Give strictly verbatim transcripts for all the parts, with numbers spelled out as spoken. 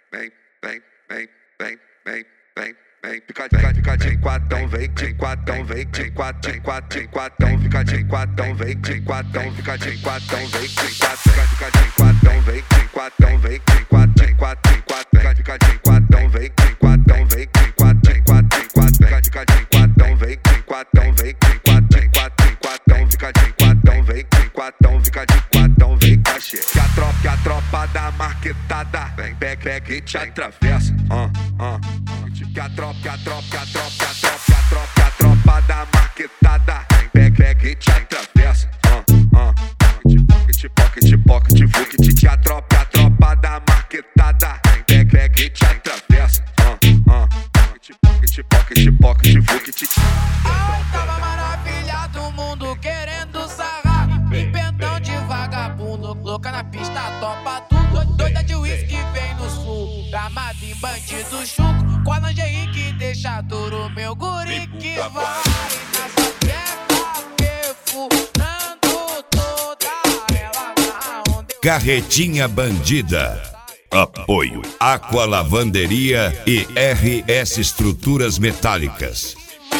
vem, vem, vem, vem, vem, vem, vem, fica, fica, fica de quatão, vem, de quatão, vem, de quatão, de quatão, de quatão, fica de quatão, vem, de quatão, fica de quatão, vem, de quatão, fica de quatão, vem, de quatão, vem, de quatão, de quatão, de quatão, fica de quatão, vem, de quatão, vem, de quatão, de quatão, de quatão, fica de quatão, vem, de quatão, vem, de quatão, de quatão, de quatão, fica de quatão, vem, de quatão, fica de quatão, vem, cachê. Que a tropa, que a tropa da marquetada vem, pega, pega e te atravessa, ah, ah. Que a tropa, que a tropa, que a tropa, que a tropa, que a tropa, que a tropa da marquetada vem, pega, pega e te atravessa, ah, ah. Pocket, pocket, pocket, pocket, que a tropa, que a tropa da marquetada vem, pega, pega e te atravessa, ah, ah. Pocket, pocket, pocket, pocket, pocket. Ah, tava maravilhado, o mundo querendo sarrar. Pimpentão de vagabundo, louca na pista, topa tudo. Doida de uísque vem no sul, gramado em bandido chuco. Com a lingerie que deixa duro, meu guri que vai nessa tecla que furando toda ela na onda. Carretinha Bandida. Apoio Aqua Lavanderia e R S Estruturas Metálicas.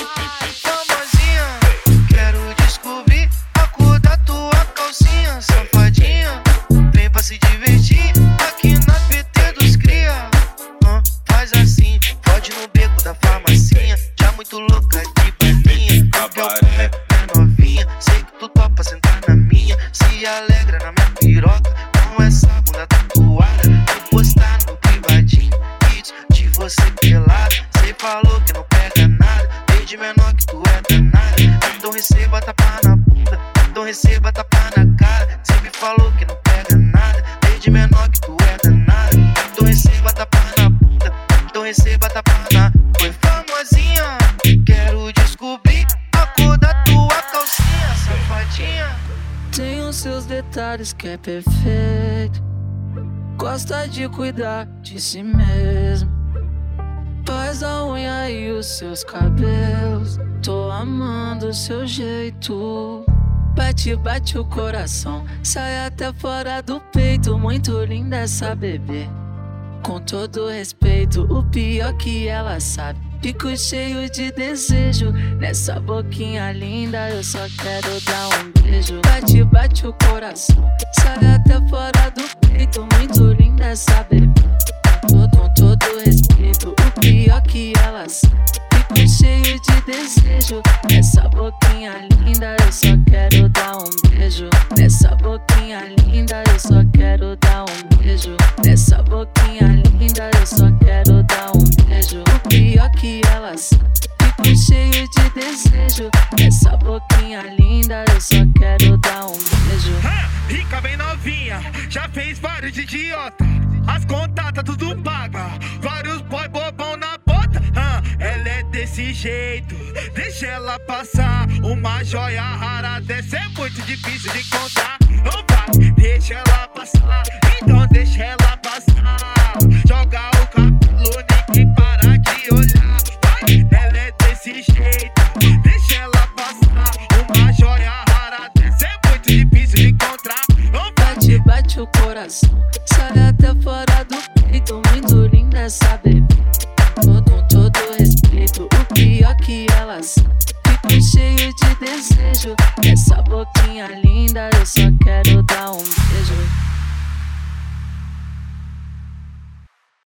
Quero descobrir a cor da tua calcinha, safadinha. Vem pra se divertir aqui na P T dos cria. uh, Faz assim, pode no beco da farmacinha. Já muito louca de balinha. Qualquer é novinha, sei que tu topa sentar na minha. Se alegra na minha piroca com essa bunda tatuada. Vou postar no privadinho vídeos de você pelada. Cê falou que não pega nada, desde menor que tu é danada. Então receba tapa na bunda, então receba tapa na cara. Cê me falou que não pega nada, desde menor que tu é danada. Então receba tapa na bunda, então receba tapa na. Foi famosinha, quero descobrir a cor da tua calcinha, safadinha. Tem os seus detalhes que é perfeito, gosta de cuidar de si mesmo. Faz a unha e os seus cabelos, tô amando o seu jeito. Bate, bate o coração, sai até fora do peito. Muito linda essa bebê, com todo respeito. O pior que ela sabe, fico cheio de desejo. Nessa boquinha linda eu só quero dar um beijo. Bate, bate o coração, sai até fora do peito. Muito linda essa bebê, com todo respeito. O pior que ela sabe, fico cheio de desejo. Nessa boquinha linda eu só quero dar um beijo. Nessa boquinha linda eu só quero dar um beijo. Nessa boquinha linda eu só quero dar um beijo. O pior que ela sabe, fico cheio de desejo. Nessa boquinha linda eu só quero dar um beijo. Ha! Rica bem novinha, já fez vários de idiota. As contatas tudo paga, vários boy bobão na bota. ah, Ela é desse jeito, deixa ela passar. Uma joia rara dessa é muito difícil de encontrar. Não vai, deixa ela passar, então deixa ela passar. Joga o cabelo, ninguém para de olhar. Vai, ela é desse jeito, deixa ela passar. Uma joia rara dessa é muito difícil de encontrar. Não vai. Bate, bate o coração, sai até fora do peito. Muito linda essa bebê,